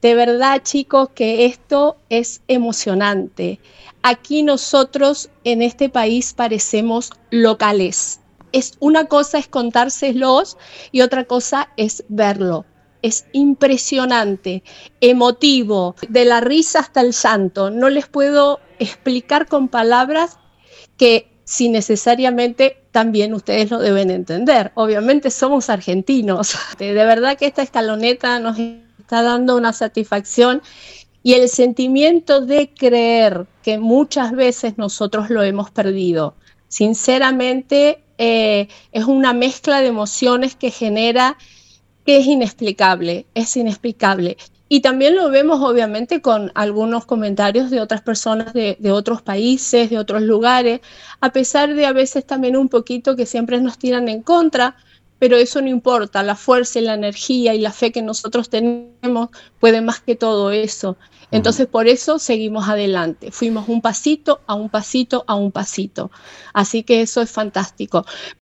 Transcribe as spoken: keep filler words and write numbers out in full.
de verdad, chicos, que esto es emocionante. Aquí nosotros en este país parecemos locales. Es una cosa es contárselos y otra cosa es verlo. Es impresionante, emotivo, de la risa hasta el llanto. No les puedo explicar con palabras que si necesariamente también ustedes lo deben entender. Obviamente somos argentinos. De verdad que esta escaloneta nos está dando una satisfacción y el sentimiento de creer que muchas veces nosotros lo hemos perdido. Sinceramente, eh, es una mezcla de emociones que genera, que es inexplicable, es inexplicable. Y también lo vemos obviamente con algunos comentarios de otras personas de, de otros países, de otros lugares, a pesar de a veces también un poquito que siempre nos tiran en contra, pero eso no importa, la fuerza y la energía y la fe que nosotros tenemos puede más que todo eso. Entonces por eso seguimos adelante, fuimos un pasito a un pasito a un pasito, así que eso es fantástico.